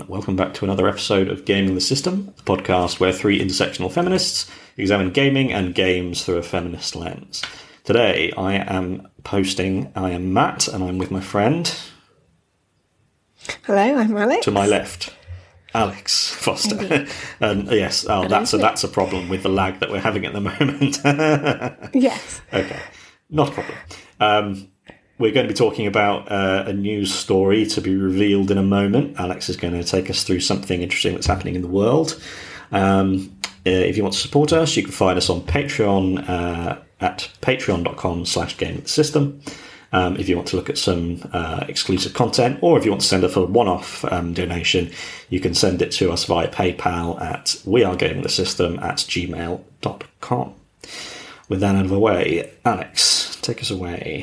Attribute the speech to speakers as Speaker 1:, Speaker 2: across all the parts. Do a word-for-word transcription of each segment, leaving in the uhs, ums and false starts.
Speaker 1: welcome back to another episode of Gaming the System, the podcast where three intersectional feminists examine gaming and games through a feminist lens. Today I am posting, I am Matt, and I'm with my friend...
Speaker 2: Hello, I'm Alex.
Speaker 1: To my left, Alex Foster. And yes, oh, that's a, that's a problem with the lag that we're having at the moment.
Speaker 2: Yes.
Speaker 1: Okay, not a problem. Um, we're going to be talking about uh, a news story to be revealed in a moment. Alex is going to take us through something interesting that's happening in the world. Um, uh, if you want to support us, you can find us on Patreon uh, at patreon.com slash gaming the system. Um, if you want to look at some uh, exclusive content, or if you want to send us a one-off um, donation, you can send it to us via PayPal at wearegamingthesystem at gmail dot com. With that out of the way, Alex, take us away.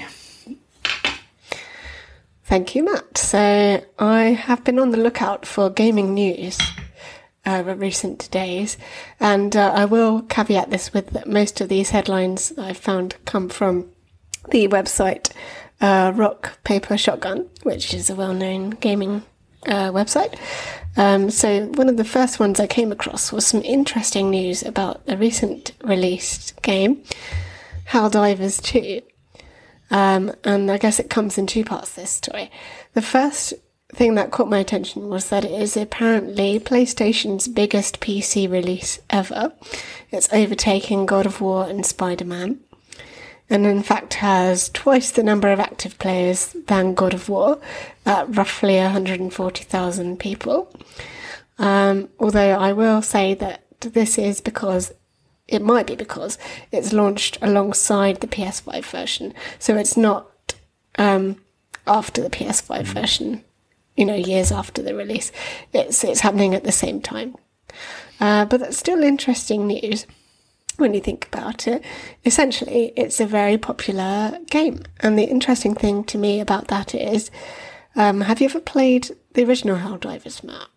Speaker 2: Thank you, Matt. So I have been on the lookout for gaming news over recent days, and uh, I will caveat this with that most of these headlines that I've found come from the website uh, Rock Paper Shotgun, which is a well-known gaming uh, website. Um, so one of the first ones I came across was some interesting news about a recent released game, Helldivers two. Um, and I guess it comes in two parts, this story. The first thing that caught my attention was that it is apparently PlayStation's biggest P C release ever. It's overtaking God of War and Spider-Man, and in fact has twice the number of active players than God of War, at roughly one hundred forty thousand people. Um, although I will say that this is because, it might be because, it's launched alongside the P S five version. So it's not um, after the P S five version, you know, years after the release. It's, it's happening at the same time. Uh, but that's still interesting news when you think about it. Essentially, it's a very popular game. And the interesting thing to me about that is, um, have you ever played the original Helldivers, Matt?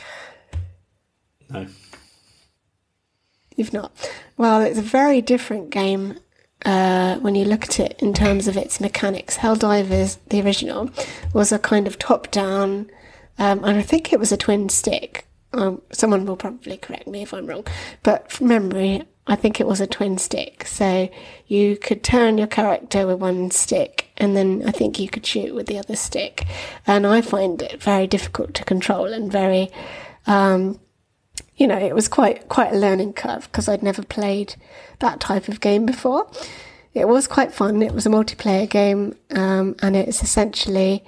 Speaker 1: No.
Speaker 2: You've not? Well, it's a very different game uh, when you look at it in terms of its mechanics. Helldivers, the original, was a kind of top-down, um, and I think it was a twin stick. Um, someone will probably correct me if I'm wrong, but from memory, I think it was a twin stick. So you could turn your character with one stick, and then I think you could shoot with the other stick. And I find it very difficult to control and very, um, you know, it was quite quite a learning curve because I'd never played that type of game before. It was quite fun. It was a multiplayer game, um, and it's essentially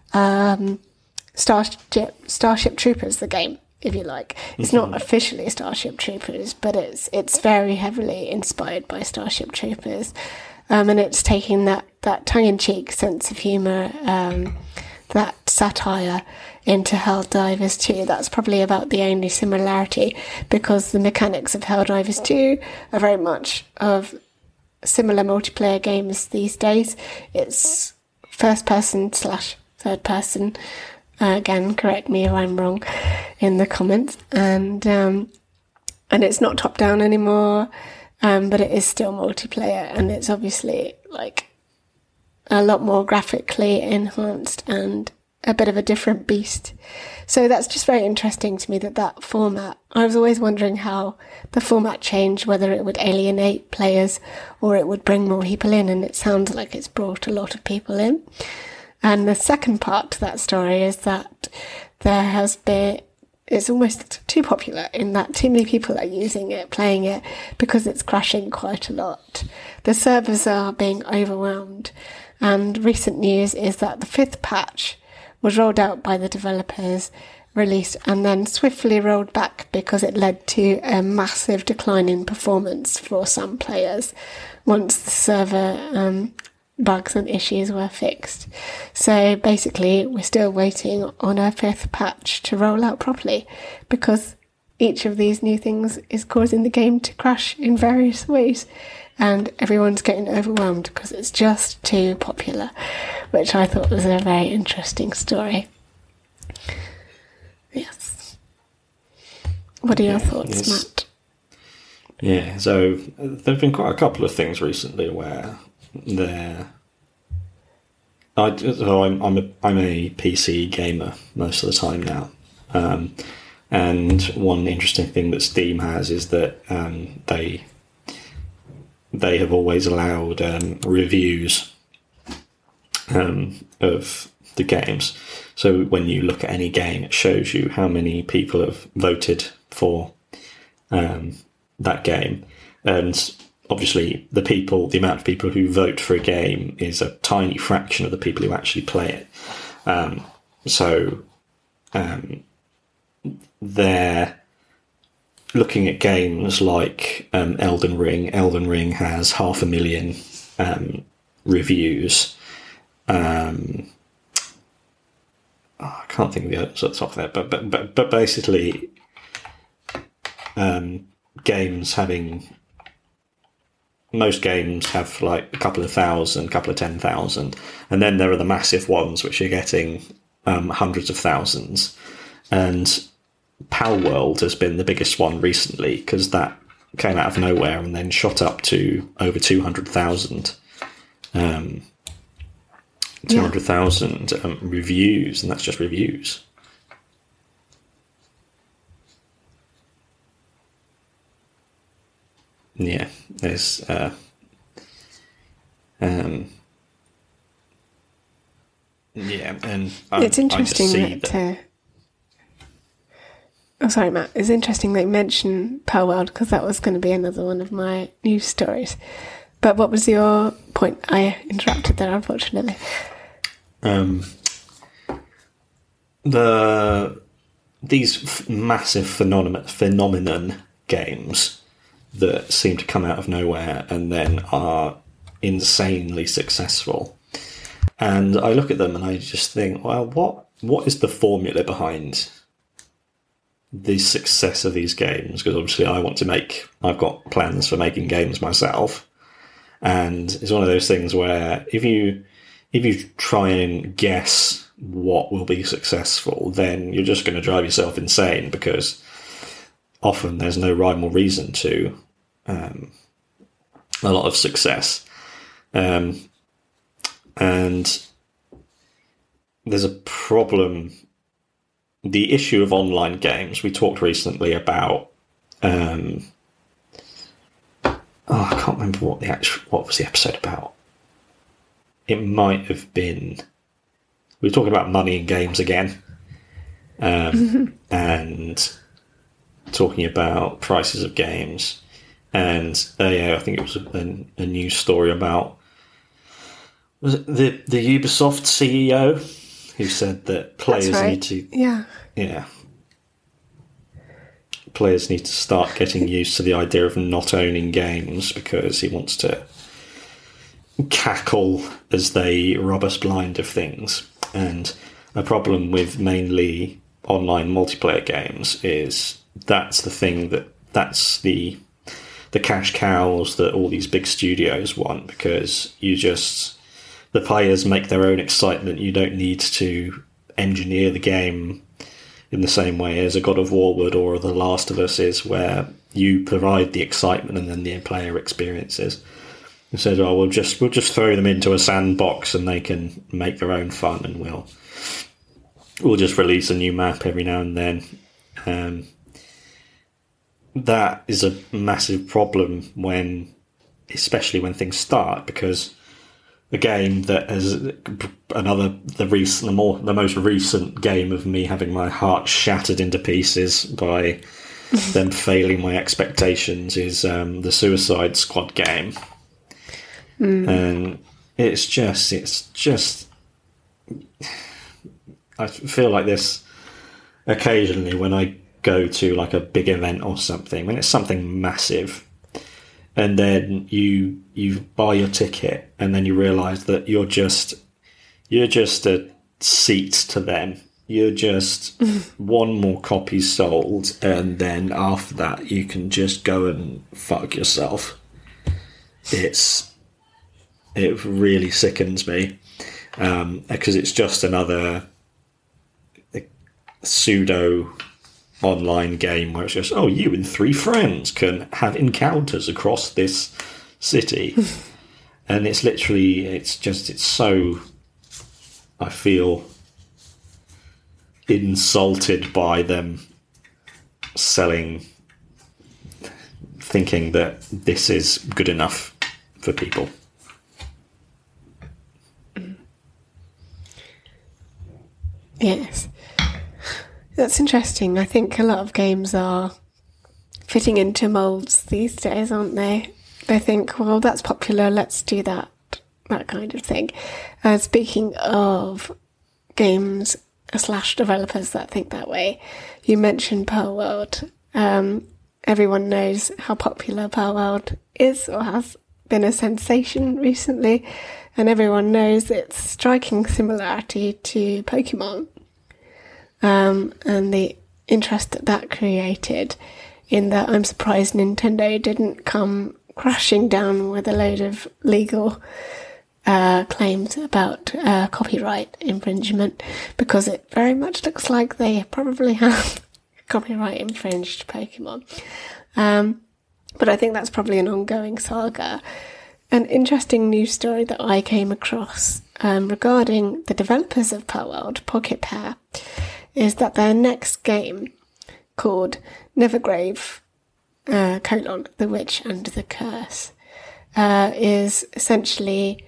Speaker 2: um, Starship Starship Troopers, the game, if you like. It's not officially Starship Troopers, but it's it's very heavily inspired by Starship Troopers. Um, and it's taking that, that tongue-in-cheek sense of humour, um, that satire into Helldivers two. That's probably about the only similarity, because the mechanics of Helldivers two are very much of similar multiplayer games these days. It's first-person slash third-person. Uh, again, correct me if I'm wrong in the comments. And um, and it's not top-down anymore, um, but it is still multiplayer, and it's obviously like a lot more graphically enhanced and a bit of a different beast. So that's just very interesting to me, that that format, I was always wondering how the format changed, whether it would alienate players or it would bring more people in, and it sounds like it's brought a lot of people in. And the second part to that story is that there has been, it's almost too popular in that too many people are using it, playing it, because it's crashing quite a lot. The servers are being overwhelmed, and recent news is that the fifth patch was rolled out by the developers, released, and then swiftly rolled back because it led to a massive decline in performance for some players once the server um, bugs and issues were fixed. So basically, we're still waiting on a fifth patch to roll out properly, because each of these new things is causing the game to crash in various ways, and everyone's getting overwhelmed because it's just too popular, which I thought was a very interesting story. Yes. What are your thoughts,
Speaker 1: yes.
Speaker 2: Matt?
Speaker 1: Yeah, so there have been quite a couple of things recently where they're... I, so I'm, I'm, a, I'm a P C gamer most of the time now, Um, and one interesting thing that Steam has is that um, they they have always allowed um, reviews um, of the games. So when you look at any game, it shows you how many people have voted for um, that game. And obviously, the people, the amount of people who vote for a game is a tiny fraction of the people who actually play it. Um, so um, they're looking at games like um, Elden Ring. Elden Ring has half a million um, reviews. Um, oh, I can't think of the others off the top of that, but but but, but basically, um, games having most games have like a couple of thousand, a couple of ten thousand, and then there are the massive ones which are getting um, hundreds of thousands. And Palworld has been the biggest one recently because that came out of nowhere and then shot up to over two hundred thousand. Um, two hundred thousand yeah. um, reviews, and that's just reviews. Yeah, there's uh, um, yeah, and I,
Speaker 2: it's interesting
Speaker 1: I just see
Speaker 2: that.
Speaker 1: that
Speaker 2: Uh, oh, sorry, Matt. It's interesting that you mentioned Palworld because that was going to be another one of my news stories. But what was your point? I interrupted there, unfortunately.
Speaker 1: Um, the these f- massive phenomenon phenomenon games that seem to come out of nowhere and then are insanely successful. And I look at them and I just think, well, what what is the formula behind the success of these games? Because obviously I want to make, I've got plans for making games myself. And it's one of those things where if you if you try and guess what will be successful, then you're just going to drive yourself insane, because often there's no rhyme or reason to um, a lot of success. Um, and there's a problem. The issue of online games, we talked recently about, um, oh, I can't remember what the actual, what was the episode about. It might have been, we were talking about money in games again, um, and talking about prices of games. And uh, yeah, I think it was a, a news story about, was it the, the Ubisoft C E O who said that players
Speaker 2: right.
Speaker 1: need to,
Speaker 2: yeah,
Speaker 1: yeah, players need to start getting used to the idea of not owning games, because he wants to cackle as they rob us blind of things. And a problem with mainly online multiplayer games is that's the thing that that's the the cash cows that all these big studios want, because you just, the players make their own excitement. You don't need to engineer the game in the same way as a God of War would or The Last of Us is, where you provide the excitement and then the player experiences. And said, "Oh, we'll just we'll just throw them into a sandbox and they can make their own fun, and we'll we'll just release a new map every now and then." Um, that is a massive problem when, especially when things start, because a game that has another the recent the more the most recent game of me having my heart shattered into pieces by them failing my expectations is um, the Suicide Squad game. Mm. And it's just, it's just, I feel like this occasionally when I go to like a big event or something, when it's something massive, and then you you buy your ticket and then you realise that you're just, you're just a seat to them. You're just one more copy sold, and then after that you can just go and fuck yourself. It's, it really sickens me, um, because it's just another pseudo online game where it's just, oh, you and three friends can have encounters across this city. And it's literally, it's just, it's so, I feel, insulted by them selling, thinking that this is good enough for people.
Speaker 2: Yes. That's interesting. I think a lot of games are fitting into moulds these days, aren't they? They think, well, that's popular, let's do that, that kind of thing. Uh, speaking of games slash developers that think that way, you mentioned Pearl World. Um, everyone knows how popular Pearl World is or has been a sensation recently, and everyone knows its striking similarity to Pokemon, um, and the interest that that created, in that I'm surprised Nintendo didn't come crashing down with a load of legal uh, claims about uh, copyright infringement, because it very much looks like they probably have copyright infringed Pokemon. Um, but I think that's probably an ongoing saga. An interesting news story that I came across um, regarding the developers of Pearl World, Pocket Pair, is that their next game, called Nevergrave, uh, colon, The Witch and the Curse, uh, is essentially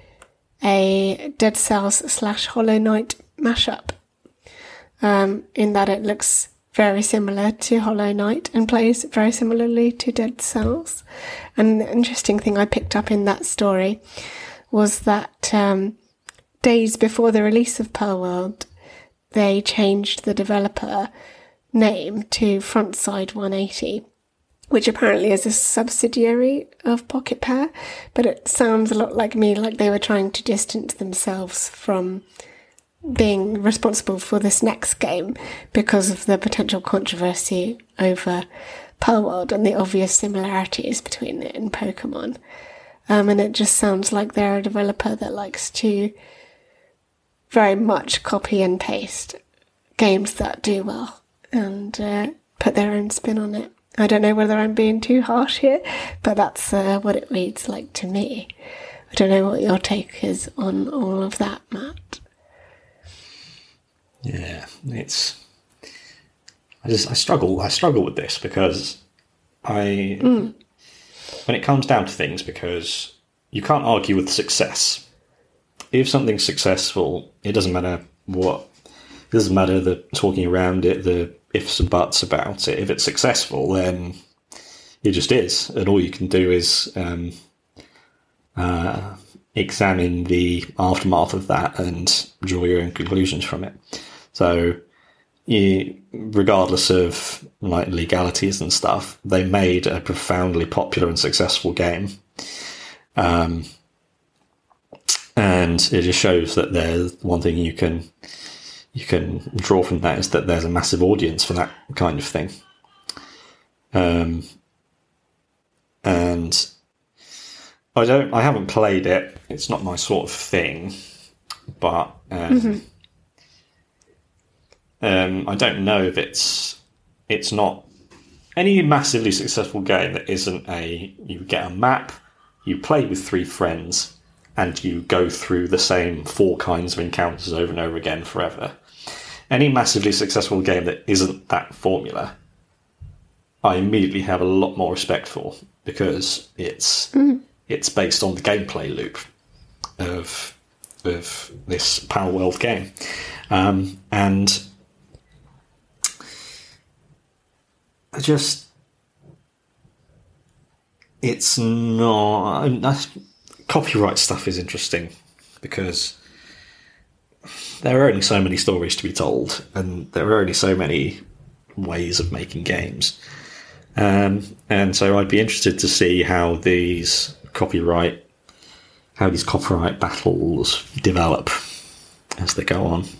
Speaker 2: a Dead Cells slash Hollow Knight mashup, um, in that it looks very similar to Hollow Knight and plays very similarly to Dead Cells. And the interesting thing I picked up in that story was that um, days before the release of Pearl World, they changed the developer name to Frontside one eighty, which apparently is a subsidiary of Pocket Pair, but it sounds a lot like me, like they were trying to distance themselves from being responsible for this next game because of the potential controversy over Pearl World and the obvious similarities between it and Pokemon. Um, and it just sounds like they're a developer that likes to very much copy and paste games that do well and uh, put their own spin on it. I don't know whether I'm being too harsh here, but that's uh, what it reads like to me. I don't know what your take is on all of that, Matt.
Speaker 1: Yeah, it's. I just I struggle. I struggle with this because I, mm. when it comes down to things, because you can't argue with success. If something's successful, it doesn't matter what. It doesn't matter the talking around it, the ifs and buts about it. If it's successful, then it just is, and all you can do is um, uh, examine the aftermath of that and draw your own conclusions from it. So, you, regardless of like legalities and stuff, they made a profoundly popular and successful game, um, and it just shows that there's one thing you can. You can draw from that is that there's a massive audience for that kind of thing. Um, and I don't, I haven't played it. It's not my sort of thing, but um, mm-hmm. um, I don't know if it's, it's not any massively successful game that isn't a, you get a map, you play with three friends, and you go through the same four kinds of encounters over and over again forever. Any massively successful game that isn't that formula, I immediately have a lot more respect for, because it's mm. it's based on the gameplay loop of of this Pearl World game, um, and I just it's not. I, Copyright stuff is interesting because there are only so many stories to be told, and there are only so many ways of making games. Um, and so I'd be interested to see how these copyright, how these copyright battles develop as they go on.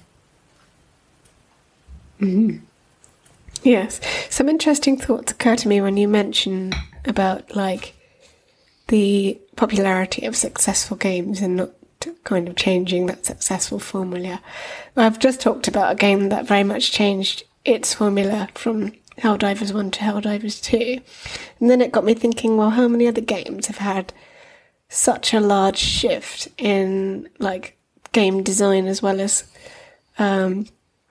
Speaker 2: Mm-hmm. Yes, some interesting thoughts occur to me when you mention about like the popularity of successful games and not kind of changing that successful formula. I've just talked about a game that very much changed its formula from Helldivers one to Helldivers two. And then it got me thinking, well, how many other games have had such a large shift in like game design as well as um,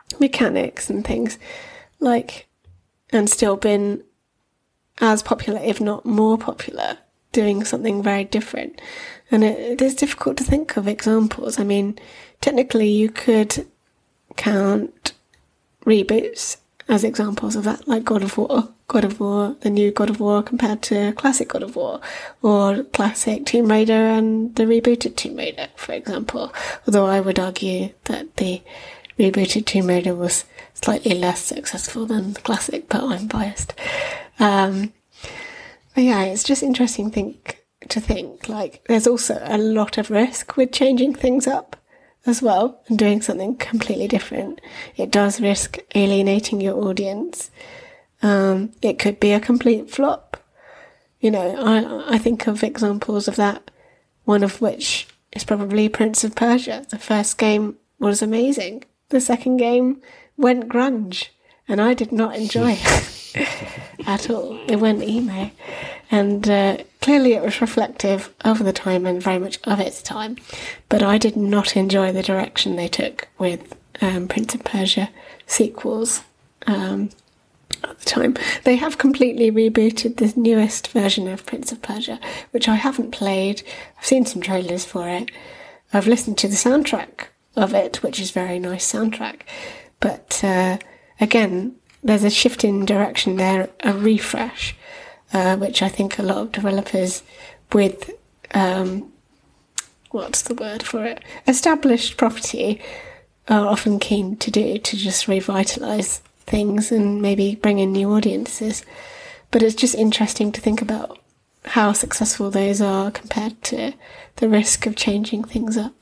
Speaker 2: mechanics and things, like, and still been as popular, if not more popular, doing something very different. And it, it is difficult to think of examples. I mean, technically you could count reboots as examples of that, like God of War. God of War, the new God of War compared to classic God of War, or classic Tomb Raider and the rebooted Tomb Raider, for example. Although I would argue that the rebooted Tomb Raider was slightly less successful than the classic, but I'm biased. Um, but yeah, it's just interesting think to think, like, there's also a lot of risk with changing things up as well and doing something completely different. It does risk alienating your audience. Um, it could be a complete flop. You know, I I think of examples of that, one of which is probably Prince of Persia. The first game was amazing. The second game went grunge, and I did not enjoy it at all. It went emo. And uh, clearly it was reflective of the time and very much of its time. But I did not enjoy the direction they took with um, Prince of Persia sequels. Um At the time. They have completely rebooted the newest version of Prince of Persia, which I haven't played. I've seen some trailers for it. I've listened to the soundtrack of it, which is a very nice soundtrack. But uh, again, there's a shift in direction there, a refresh, uh, which I think a lot of developers with, um, what's the word for it? Established property are often keen to do, to just revitalise things and maybe bring in new audiences. But it's just interesting to think about how successful those are compared to the risk of changing things up.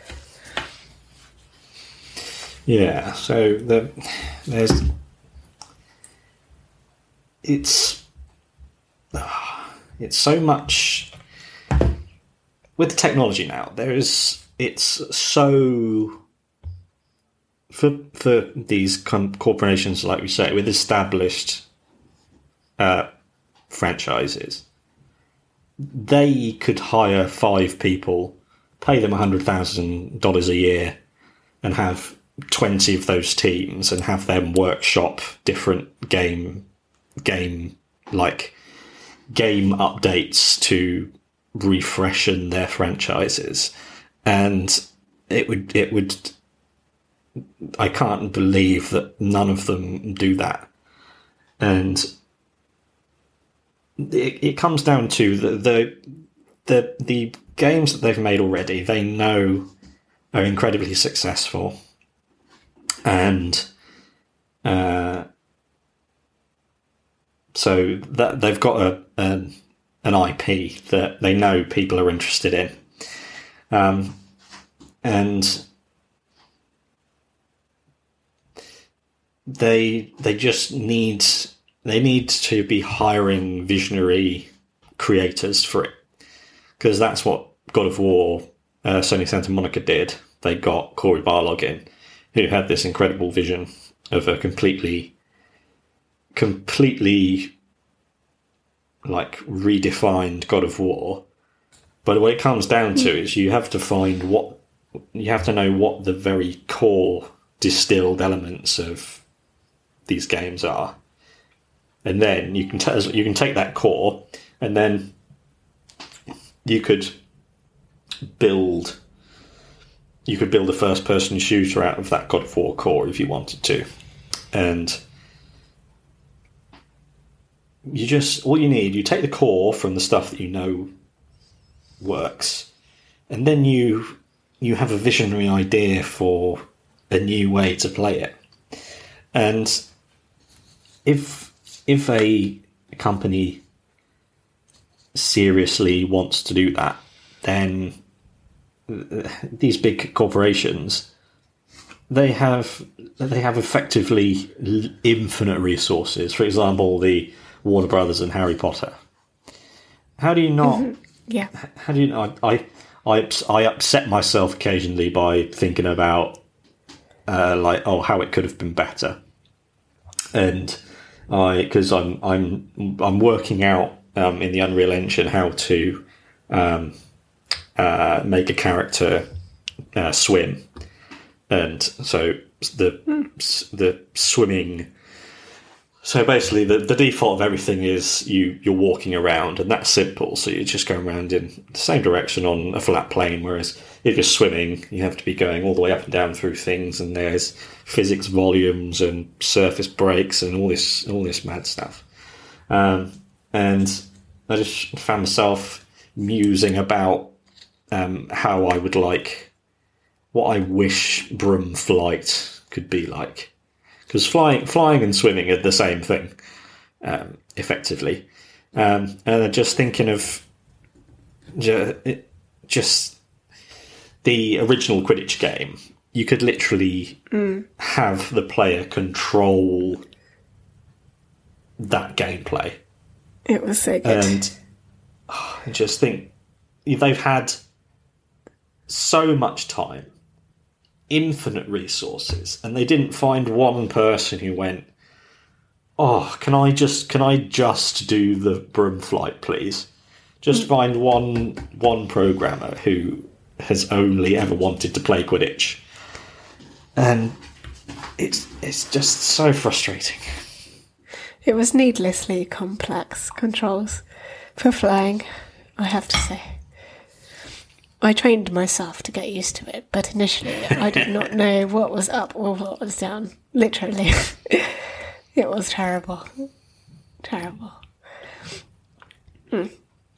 Speaker 1: Yeah, so the, there's it's it's so much with technology now. There is it's so for for these com- corporations, like we say, with established uh, franchises, they could hire five people, pay them a hundred thousand dollars a year, and have twenty of those teams, and have them workshop different game game like game updates to refreshen their franchises, and it would it would. I can't believe that none of them do that. And it, it comes down to the, the the the games that they've made already, they know are incredibly successful. And uh, so that they've got a an, an I P that they know people are interested in. Um, and They they just need they need to be hiring visionary creators for it, because that's what God of War, uh, Sony Santa Monica did. They got Cory Barlog in, who had this incredible vision of a completely, completely like redefined God of War. But what it comes down to is you have to find what you have to know what the very core distilled elements of these games are, and then you can t- you can take that core, and then you could build you could build a first person shooter out of that God of War core if you wanted to, and you just all you need you take the core from the stuff that you know works, and then you you have a visionary idea for a new way to play it. And if if a company seriously wants to do that, then these big corporations, they have they have effectively infinite resources. For example, the Warner Brothers and Harry Potter. How do you not?
Speaker 2: Mm-hmm. Yeah.
Speaker 1: How do you not? I I I upset myself occasionally by thinking about uh, like oh how it could have been better, and I because I'm I'm I'm working out um, in the Unreal Engine how to um, uh, make a character uh, swim. And so the mm. the swimming. So basically, the, the default of everything is you you're walking around, and that's simple. So you're just going around in the same direction on a flat plane. Whereas if you're swimming, you have to be going all the way up and down through things, and there's physics volumes and surface breaks and all this all this mad stuff. Um, and I just found myself musing about um, how I would like, what I wish broom flight could be like. Because flying, flying and swimming are the same thing, um, effectively. Um, and I'm just thinking of ju- just the original Quidditch game. You could literally mm. have the player control that gameplay.
Speaker 2: It was so good.
Speaker 1: And oh, I just think they've had so much time, infinite resources, and they didn't find one person who went, oh, can I just can I just do the broom flight, please? Just mm. find one one programmer who has only ever wanted to play Quidditch. And it's it's just so frustrating.
Speaker 2: It was needlessly complex controls for flying, I have to say. I trained myself to get used to it, but initially I did not know what was up or what was down. Literally. It was terrible. Terrible. Mm.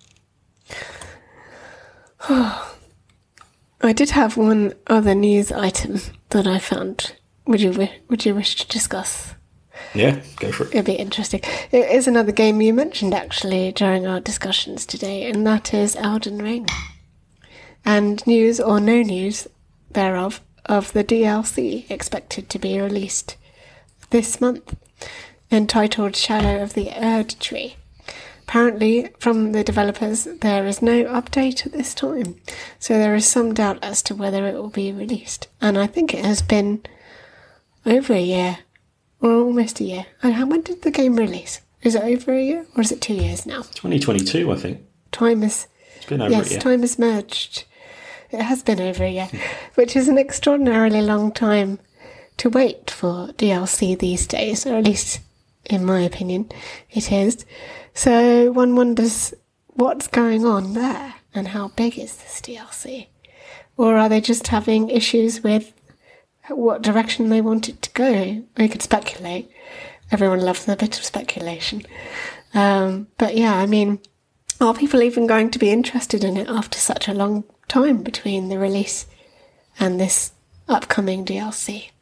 Speaker 2: I did have one other news item that I found. Would you would you wish to discuss?
Speaker 1: Yeah, go for it.
Speaker 2: It'd be interesting. It is another game you mentioned, actually, during our discussions today, and that is Elden Ring. And news or no news thereof of the D L C expected to be released this month, entitled Shadow of the Erd Tree. Apparently, from the developers, there is no update at this time, so there is some doubt as to whether it will be released. And I think it has been over a year, or almost a year. And how when did the game release? Is it over a year, or is it two years now?
Speaker 1: twenty twenty-two, I think.
Speaker 2: Time is...
Speaker 1: It's been over
Speaker 2: yes,
Speaker 1: a year.
Speaker 2: time has merged. It has been over a year, which is an extraordinarily long time to wait for D L C these days, or at least, in my opinion, it is. So one wonders what's going on there, and how big is this D L C? Or are they just having issues with what direction they want it to go? We could speculate. Everyone loves a bit of speculation. Um, but yeah, I mean, are people even going to be interested in it after such a long time between the release and this upcoming D L C?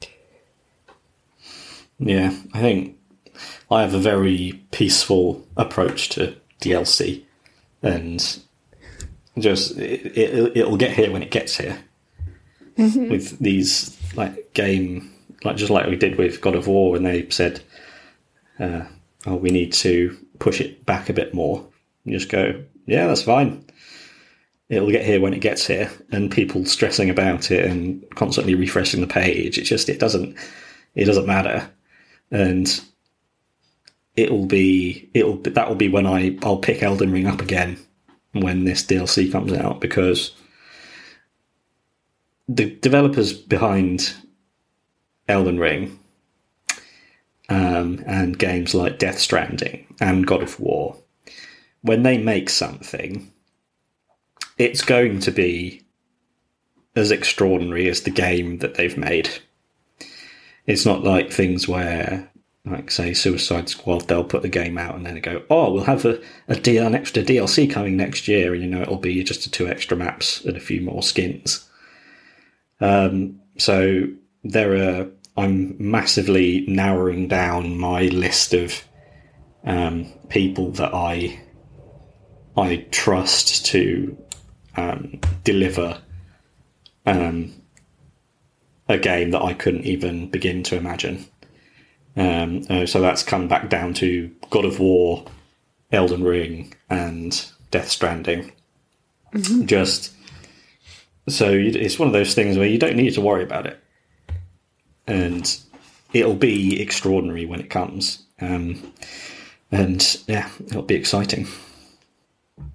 Speaker 1: Yeah, I think I have a very peaceful approach to D L C, and just it, it, it'll get here when it gets here. Mm-hmm. With these like game, like just like we did with God of War, when they said, uh, "Oh, we need to push it back a bit more." You just go, "Yeah, that's fine. It'll get here when it gets here." And people stressing about it and constantly refreshing the page, it just it doesn't it doesn't matter, and it'll be it'll that will be when I I'll pick Elden Ring up again when this D L C comes out, because the developers behind Elden Ring um, and games like Death Stranding and God of War, when they make something, it's going to be as extraordinary as the game that they've made. It's not like things where, like, say, Suicide Squad, they'll put the game out and then they go, oh, we'll have a, a D- an extra D L C coming next year, and, you know, it'll be just two extra maps and a few more skins. Um, so there are, I'm massively narrowing down my list of um, people that I I trust to um, deliver um, a game that I couldn't even begin to imagine. Um, uh, so that's come back down to God of War, Elden Ring, and Death Stranding. Mm-hmm. Just so it's one of those things where you don't need to worry about it, and it'll be extraordinary when it comes. Um, and yeah, it'll be exciting.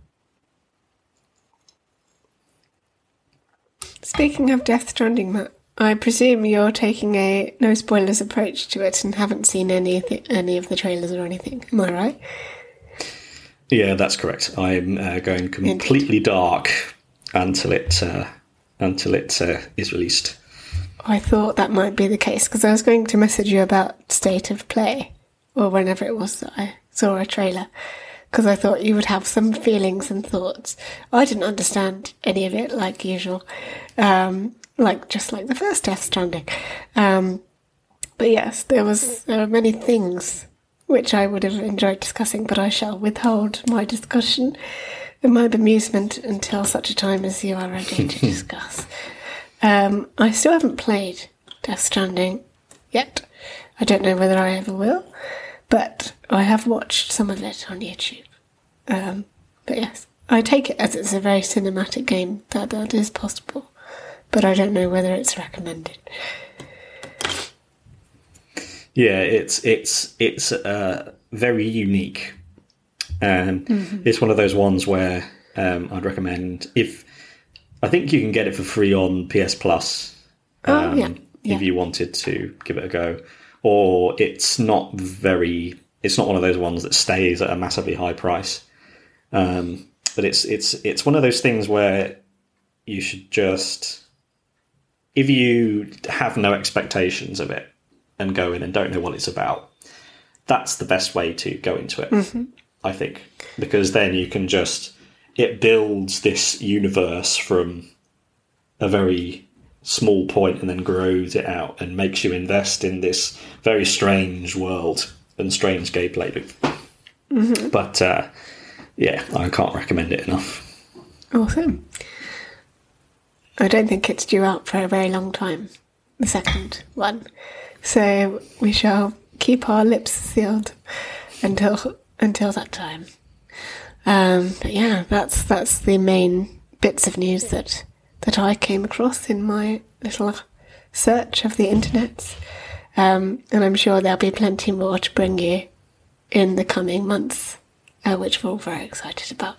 Speaker 2: Speaking of Death Stranding, Matt, I presume you're taking a no spoilers approach to it and haven't seen any any of the trailers or anything. Am I right?
Speaker 1: Yeah, that's correct. I'm uh, going completely Indeed. dark until it uh, until it uh, is released.
Speaker 2: I thought that might be the case because I was going to message you about State of Play or whenever it was that I saw a trailer, because I thought you would have some feelings and thoughts. I didn't understand any of it, like usual, um, like just like the first Death Stranding. Um, but yes, there was there were many things which I would have enjoyed discussing, but I shall withhold my discussion and my bemusement until such a time as you are ready to discuss. Um, I still haven't played Death Stranding yet. I don't know whether I ever will, but I have watched some of it on YouTube. Um, but yes, I take it as it's a very cinematic game, that that is possible, but I don't know whether it's recommended.
Speaker 1: Yeah, it's it's it's uh, very unique. Um, mm-hmm. It's one of those ones where um, I'd recommend if I think you can get it for free on P S Plus um,
Speaker 2: oh, yeah. Yeah.
Speaker 1: if you wanted to give it a go, or it's not very. It's not one of those ones that stays at a massively high price. Um, but it's it's it's one of those things where you should just, if you have no expectations of it and go in and don't know what it's about, that's the best way to go into it, mm-hmm. I think, because then you can just, it builds this universe from a very small point and then grows it out and makes you invest in this very strange world and strange gameplay loop. Mm-hmm. But uh, yeah, I can't recommend it enough.
Speaker 2: Awesome. I don't think it's due out for a very long time, the second one. So we shall keep our lips sealed until until that time. Um, but yeah, that's that's the main bits of news that that I came across in my little search of the internet. Um, and I'm sure there'll be plenty more to bring you in the coming months, uh, which we're all very excited about.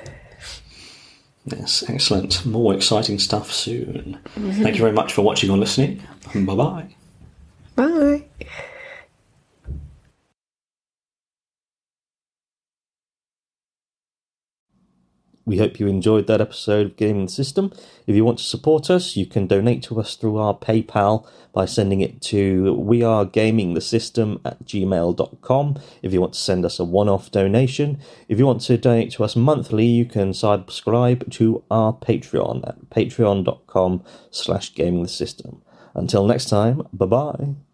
Speaker 1: Yes, excellent. More exciting stuff soon. Mm-hmm. Thank you very much for watching or listening. Bye-bye.
Speaker 2: Bye.
Speaker 3: We hope you enjoyed that episode of Gaming the System. If you want to support us, you can donate to us through our PayPal by sending it to wearegamingthesystem at gmail dot com if you want to send us a one-off donation. If you want to donate to us monthly, you can subscribe to our Patreon at patreon dot com slash gaming the system. Until next time, bye-bye.